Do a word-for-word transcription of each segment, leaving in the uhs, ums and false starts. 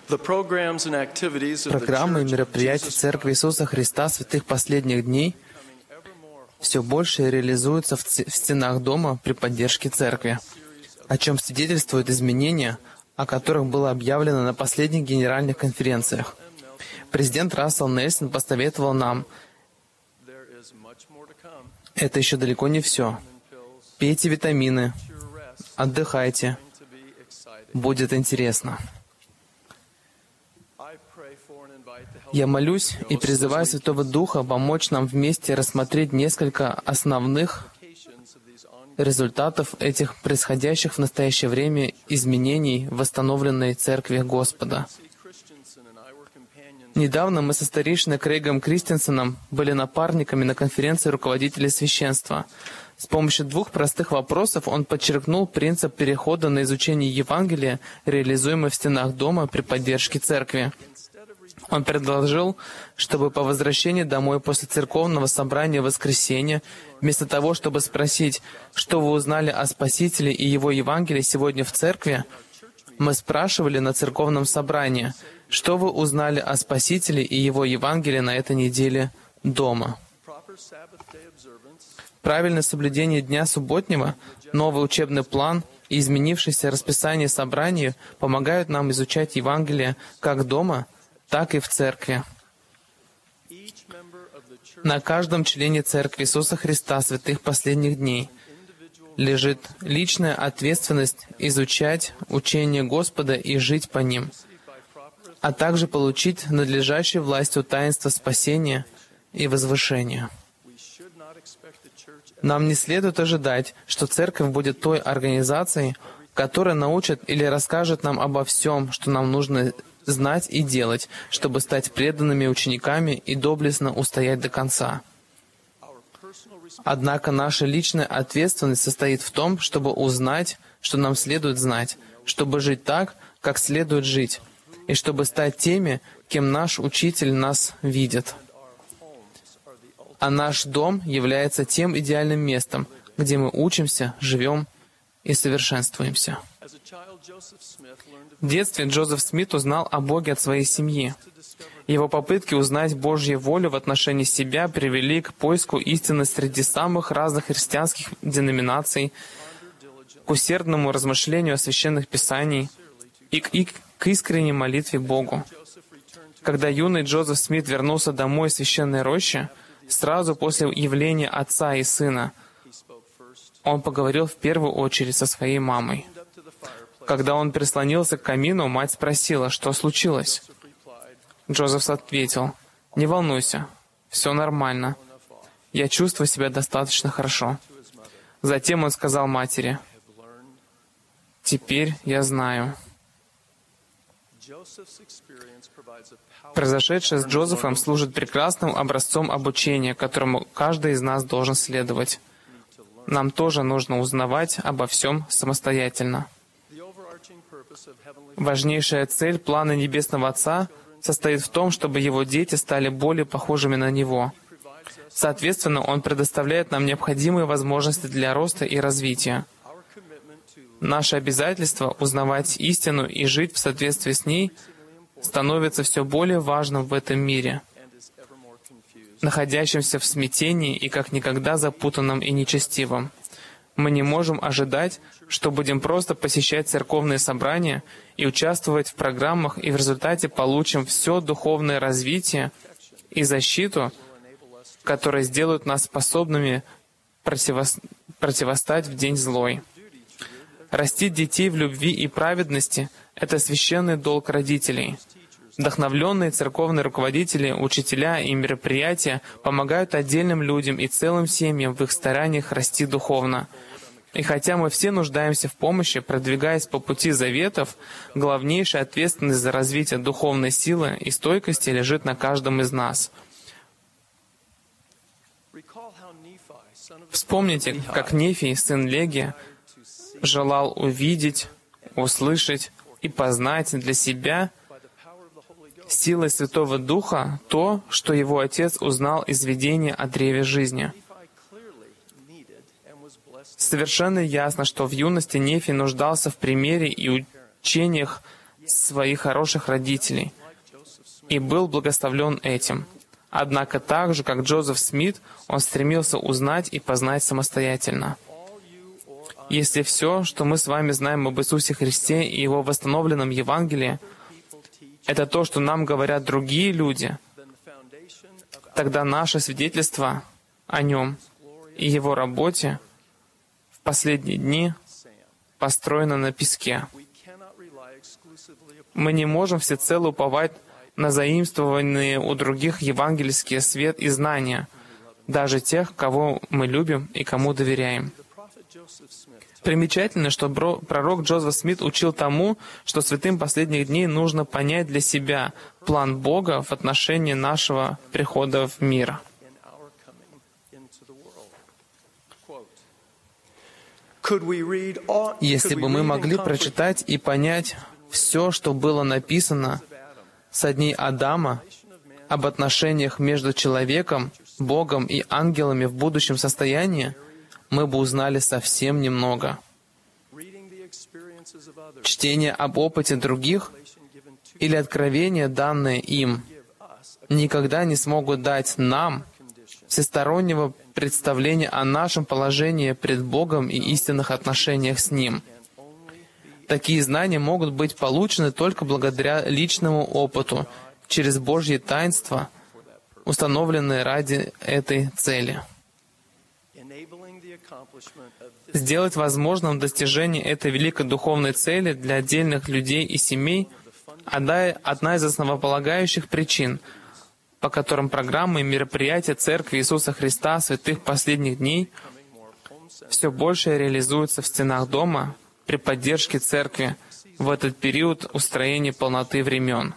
Программы и мероприятия Церкви Иисуса Христа Святых Последних Дней все больше реализуются в, в стенах дома при поддержке Церкви, о чем свидетельствуют изменения, о которых было объявлено на последних генеральных конференциях. Президент Рассел Нельсон посоветовал нам: это еще далеко не все. Пейте витамины, отдыхайте, будет интересно. Я молюсь и призываю Святого Духа помочь нам вместе рассмотреть несколько основных результатов этих происходящих в настоящее время изменений в восстановленной Церкви Господа. Недавно мы со старейшиной Крейгом Кристенсеном были напарниками на конференции руководителей священства. С помощью двух простых вопросов он подчеркнул принцип перехода на изучение Евангелия, реализуемый в стенах дома при поддержке Церкви. Он предложил, чтобы по возвращении домой после церковного собрания в воскресенье, вместо того, чтобы спросить, что вы узнали о Спасителе и Его Евангелии сегодня в церкви, мы спрашивали на церковном собрании, что вы узнали о Спасителе и Его Евангелии на этой неделе дома. Правильное соблюдение дня субботнего, новый учебный план и изменившееся расписание собраний помогают нам изучать Евангелие как дома, так и в церкви. На каждом члене Церкви Иисуса Христа Святых Последних Дней лежит личная ответственность изучать учение Господа и жить по ним, а также получить надлежащую властью таинства спасения и возвышения. Нам не следует ожидать, что Церковь будет той организацией, которая научит или расскажет нам обо всем, что нам нужно знать и делать, чтобы стать преданными учениками и доблестно устоять до конца. Однако наша личная ответственность состоит в том, чтобы узнать, что нам следует знать, чтобы жить так, как следует жить, и чтобы стать теми, кем наш Учитель нас видит. А наш дом является тем идеальным местом, где мы учимся, живем и совершенствуемся. В детстве Джозеф Смит узнал о Боге от своей семьи. Его попытки узнать Божью волю в отношении себя привели к поиску истины среди самых разных христианских деноминаций, к усердному размышлению о священных писаниях и к, и к искренней молитве Богу. Когда юный Джозеф Смит вернулся домой из священной рощи, сразу после явления отца и сына, он поговорил в первую очередь со своей мамой. Когда он прислонился к камину, мать спросила, что случилось. Джозеф ответил: «Не волнуйся, все нормально. Я чувствую себя достаточно хорошо». Затем он сказал матери: «Теперь я знаю». Произошедшее с Джозефом служит прекрасным образцом обучения, которому каждый из нас должен следовать. Нам тоже нужно узнавать обо всем самостоятельно. Важнейшая цель плана Небесного Отца состоит в том, чтобы Его дети стали более похожими на Него. Соответственно, Он предоставляет нам необходимые возможности для роста и развития. Наше обязательство узнавать истину и жить в соответствии с ней становится все более важным в этом мире, находящемся в смятении и как никогда запутанном и нечестивом. Мы не можем ожидать, что будем просто посещать церковные собрания и участвовать в программах, и в результате получим все духовное развитие и защиту, которые сделают нас способными противос... противостать в день злой. Растить детей в любви и праведности — это священный долг родителей. Вдохновленные церковные руководители, учителя и мероприятия помогают отдельным людям и целым семьям в их стараниях расти духовно. И хотя мы все нуждаемся в помощи, продвигаясь по пути заветов, главнейшая ответственность за развитие духовной силы и стойкости лежит на каждом из нас. Вспомните, как Нефий, сын Легия, желал увидеть, услышать и познать для себя силой Святого Духа то, что его отец узнал из видения о древе жизни. Совершенно ясно, что в юности Нефий нуждался в примере и учениях своих хороших родителей и был благословлен этим. Однако так же, как Джозеф Смит, он стремился узнать и познать самостоятельно. Если все, что мы с вами знаем об Иисусе Христе и Его восстановленном Евангелии, это то, что нам говорят другие люди, тогда наше свидетельство о Нем и Его работе в последние дни построено на песке. Мы не можем всецело уповать на заимствованные у других евангельские свет и знания, даже тех, кого мы любим и кому доверяем. Примечательно, что пророк Джозеф Смит учил тому, что святым последних дней нужно понять для себя план Бога в отношении нашего прихода в мир. Если бы мы могли прочитать и понять все, что было написано со дней Адама об отношениях между человеком, Богом и ангелами в будущем состоянии, мы бы узнали совсем немного. Чтение об опыте других или откровения, данные им, никогда не смогут дать нам всестороннего представления о нашем положении пред Богом и истинных отношениях с Ним. Такие знания могут быть получены только благодаря личному опыту, через Божьи таинства, установленные ради этой цели. Сделать возможным достижение этой великой духовной цели для отдельных людей и семей — одна из основополагающих причин, по которым программы и мероприятия Церкви Иисуса Христа Святых Последних Дней все больше реализуются в стенах дома при поддержке Церкви в этот период устроения полноты времен.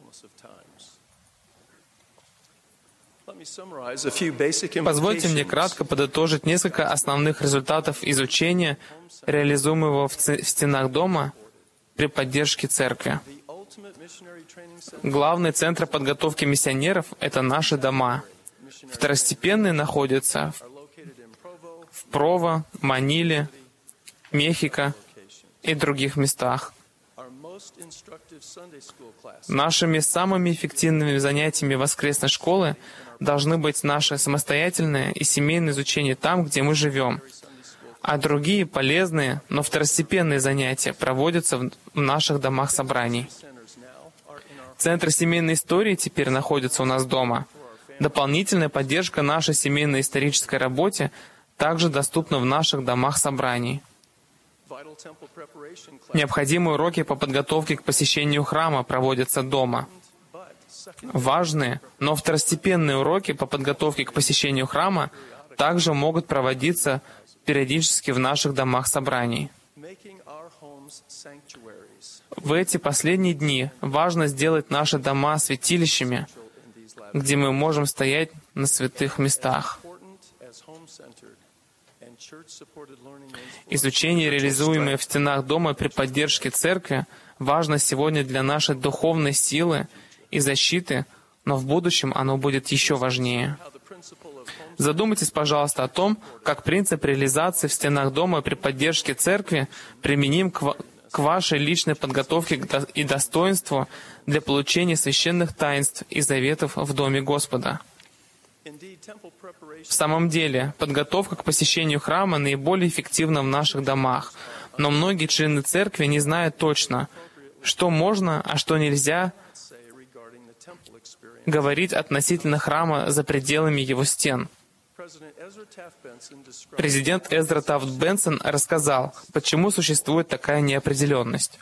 Позвольте мне кратко подытожить несколько основных результатов изучения, реализуемого в стенах дома при поддержке Церкви. Главный центр подготовки миссионеров — это наши дома. Второстепенные находятся в Прово, Маниле, Мехико и других местах. Нашими самыми эффективными занятиями воскресной школы должны быть наше самостоятельное и семейное изучение там, где мы живем, а другие полезные, но второстепенные занятия проводятся в наших домах собраний. Центр семейной истории теперь находится у нас дома. Дополнительная поддержка нашей семейной исторической работе также доступна в наших домах собраний. Необходимые уроки по подготовке к посещению храма проводятся дома. Важные, но второстепенные уроки по подготовке к посещению храма также могут проводиться периодически в наших домах собраний. В эти последние дни важно сделать наши дома святилищами, где мы можем стоять на святых местах. Изучение, реализуемое в стенах дома при поддержке Церкви, важно сегодня для нашей духовной силы и защиты, но в будущем оно будет еще важнее. Задумайтесь, пожалуйста, о том, как принцип реализации в стенах дома при поддержке Церкви применим к к вашей личной подготовке и достоинству для получения священных таинств и заветов в Доме Господа. В самом деле, подготовка к посещению храма наиболее эффективна в наших домах, но многие члены Церкви не знают точно, что можно, а что нельзя говорить относительно храма за пределами его стен. Президент Эзра Тафт Бенсон рассказал, почему существует такая неопределенность.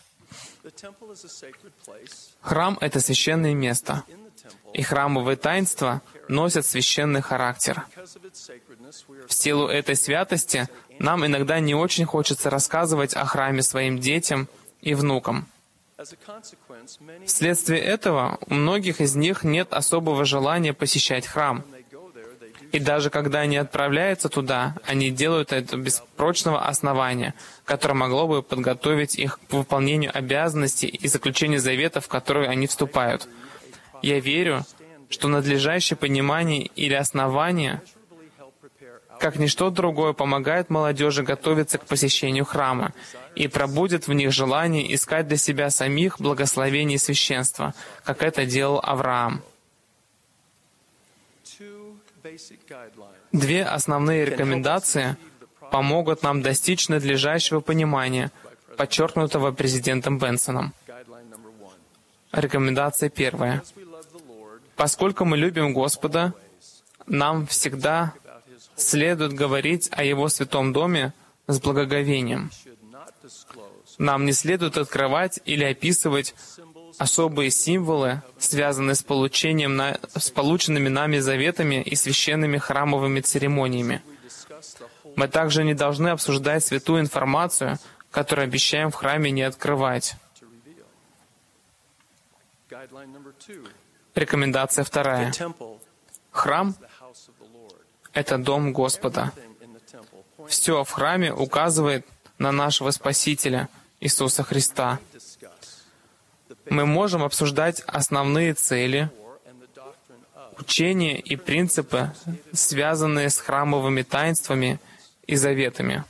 Храм — это священное место, и храмовые таинства носят священный характер. В силу этой святости нам иногда не очень хочется рассказывать о храме своим детям и внукам. Вследствие этого у многих из них нет особого желания посещать храм. И даже когда они отправляются туда, они делают это без прочного основания, которое могло бы подготовить их к выполнению обязанностей и заключению заветов, в которые они вступают. Я верю, что надлежащее понимание или основание, как ничто другое, помогает молодежи готовиться к посещению храма и пробудет в них желание искать для себя самих благословений священства, как это делал Авраам. Две основные рекомендации помогут нам достичь надлежащего понимания, подчеркнутого президентом Бенсоном. Рекомендация первая. Поскольку мы любим Господа, нам всегда следует говорить о Его святом доме с благоговением. Нам не следует открывать или описывать особые символы, связанные с, получением на, с полученными нами заветами и священными храмовыми церемониями. Мы также не должны обсуждать святую информацию, которую обещаем в храме не открывать. Рекомендация вторая. Храм — это дом Господа. Все в храме указывает на нашего Спасителя, Иисуса Христа. Мы можем обсуждать основные цели, учения и принципы, связанные с храмовыми таинствами и заветами.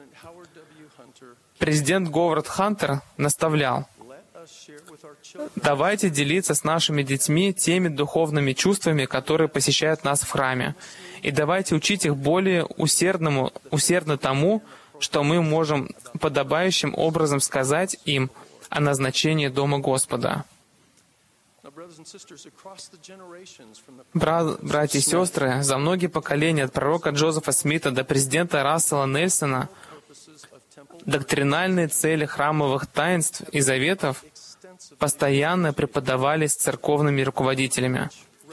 Президент Говард Хантер наставлял: давайте делиться с нашими детьми теми духовными чувствами, которые посещают нас в храме, и давайте учить их более усердному, усердно тому, что мы можем подобающим образом сказать им о назначении Дома Господа. Бра- братья и сестры, за многие поколения, от пророка Джозефа Смита до президента Рассела Нельсона, доктринальные цели храмовых таинств и заветов постоянно преподавались церковными руководителями.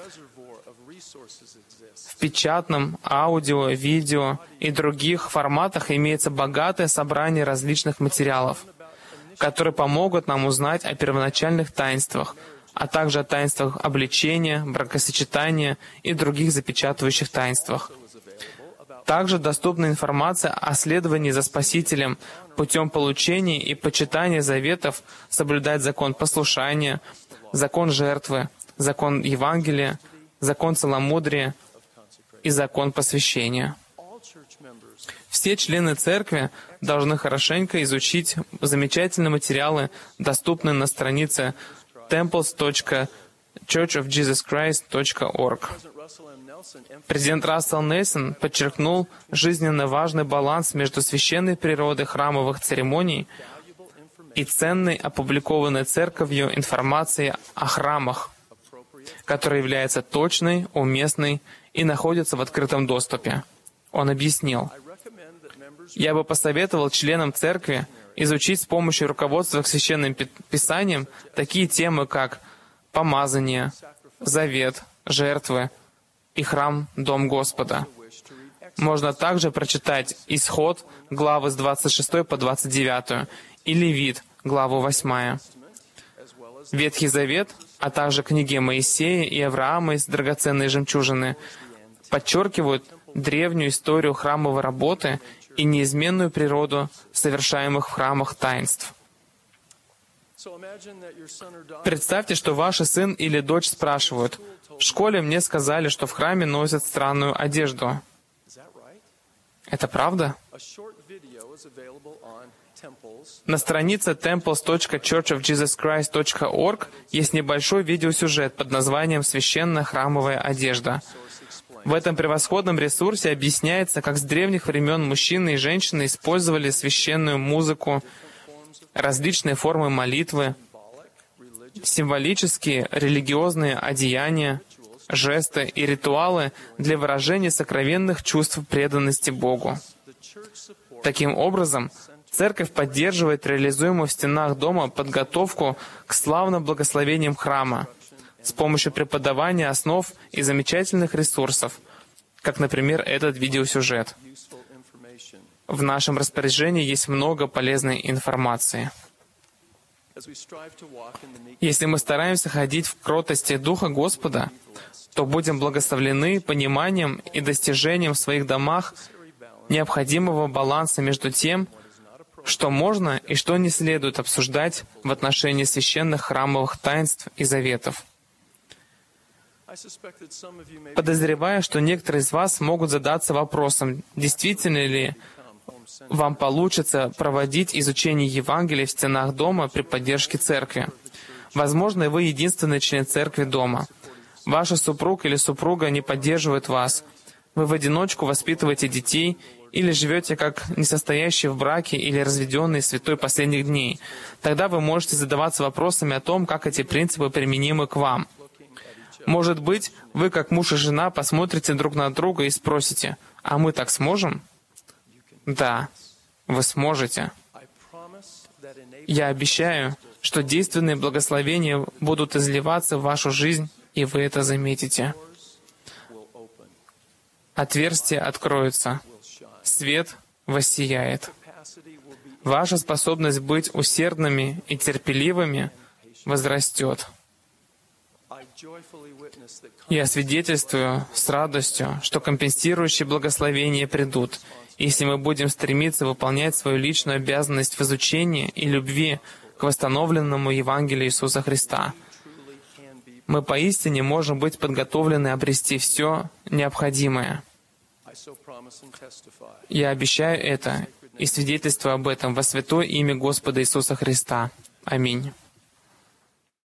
В печатном, аудио, видео и других форматах имеется богатое собрание различных материалов, которые помогут нам узнать о первоначальных таинствах, а также о таинствах обличения, бракосочетания и других запечатывающих таинствах. Также доступна информация о следовании за Спасителем путем получения и почитания заветов, соблюдать закон послушания, закон жертвы, закон Евангелия, закон целомудрия и закон посвящения. Все члены церкви должны хорошенько изучить замечательные материалы, доступные на странице temples точка church of jesus christ точка org. Президент Рассел Нельсон подчеркнул жизненно важный баланс между священной природой храмовых церемоний и ценной, опубликованной церковью информацией о храмах, которая является точной, уместной и находится в открытом доступе. Он объяснил: «Я бы посоветовал членам церкви изучить с помощью руководства к Священным Писаниям такие темы, как помазание, завет, жертвы и храм, дом Господа». Можно также прочитать Исход, главы с двадцать шестой по двадцать девятую, и Левит, главу восьмую. Ветхий Завет, а также книги Моисея и Авраама из «Драгоценные жемчужины» подчеркивают древнюю историю храмовой работы и неизменную природу совершаемых в храмах таинств. Представьте, что ваш сын или дочь спрашивают: «В школе мне сказали, что в храме носят странную одежду. Это правда?» На странице temples точка church of jesus christ точка org есть небольшой видеосюжет под названием «Священная храмовая одежда». В этом превосходном ресурсе объясняется, как с древних времен мужчины и женщины использовали священную музыку, различные формы молитвы, символические религиозные одеяния, жесты и ритуалы для выражения сокровенных чувств преданности Богу. Таким образом, Церковь поддерживает реализуемую в стенах дома подготовку к славным благословениям храма с помощью преподавания основ и замечательных ресурсов, как, например, этот видеосюжет. В нашем распоряжении есть много полезной информации. Если мы стараемся ходить в кротости Духа Господа, то будем благословлены пониманием и достижением в своих домах необходимого баланса между тем, что можно и что не следует обсуждать в отношении священных храмовых таинств и заветов. Подозреваю, что некоторые из вас могут задаться вопросом, действительно ли вам получится проводить изучение Евангелия в стенах дома при поддержке церкви. Возможно, вы единственный член церкви дома. Ваш супруг или супруга не поддерживает вас. Вы в одиночку воспитываете детей или живете как несостоящие в браке или разведенные святой последних дней. Тогда вы можете задаваться вопросами о том, как эти принципы применимы к вам. Может быть, вы, как муж и жена, посмотрите друг на друга и спросите, «А мы так сможем?» Да, вы сможете. Я обещаю, что действенные благословения будут изливаться в вашу жизнь, и вы это заметите. Отверстия откроются. Свет воссияет. Ваша способность быть усердными и терпеливыми возрастет. Я свидетельствую с радостью, что компенсирующие благословения придут, если мы будем стремиться выполнять свою личную обязанность в изучении и любви к восстановленному Евангелию Иисуса Христа. Мы поистине можем быть подготовлены обрести все необходимое. Я обещаю это и свидетельствую об этом во святое имя Господа Иисуса Христа. Аминь.